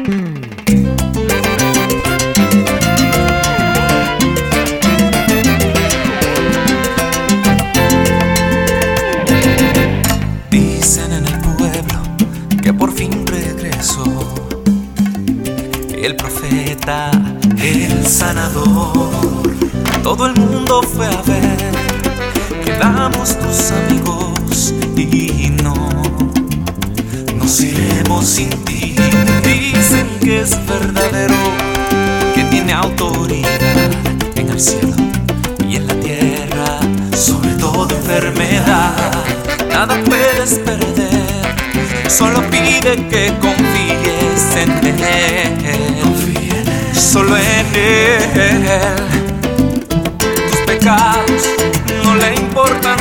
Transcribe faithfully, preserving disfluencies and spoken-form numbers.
Dicen en el pueblo que por fin regresó el profeta, el sanador. Todo el mundo fue a ver, quedamos tus amigos y no nos iremos sin ti. Dicen que es verdadero, que tiene autoridad en el cielo y en la tierra, sobre todo enfermedad. Nada puedes perder, solo pide que confíes en Él. Confía en Él. Solo en Él. Tus pecados no le importan